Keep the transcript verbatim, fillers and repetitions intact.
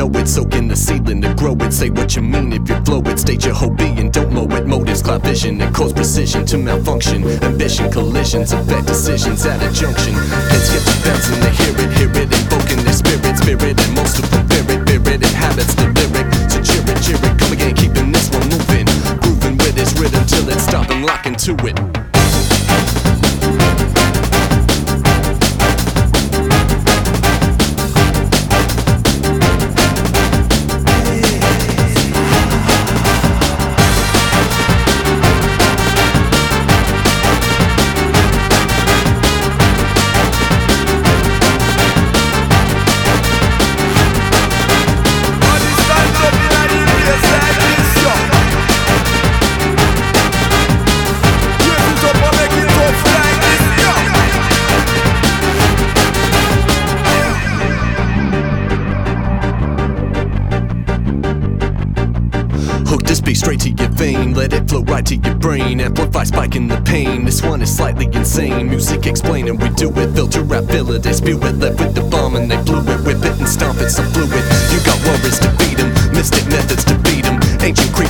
know it. Soak in the ceiling to grow it. Say what you mean if you flow it. State your whole being, don't mow it. Motives cloud vision and cause precision to malfunction. Ambition collisions affect decisions at a junction. Heads get to bouncing, they hear it, hear it, invoking their spirit, spirit, and most of them fear it, fear it, and habits the lyric. So cheer it, cheer it, come again, keeping this one moving, grooving with its rhythm till it's stopping, locking to it. Hook this beat straight to your vein, let it flow right to your brain. Amplify, spiking the pain. This one is slightly insane. Music explaining, we do it. Filter rap, fill it, they spew it. Left with the bomb and they blew it. Whip it and stomp it, so fluid. You got worries to beat 'em, mystic methods to beat 'em. Ancient